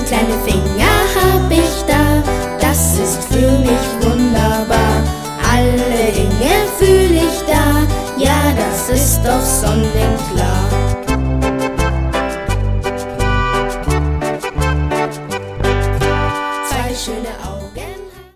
kleine Finger hab ich da, das ist für mich wunderbar. Alle Dinge fühl ich da, ja, das ist doch sonderbar.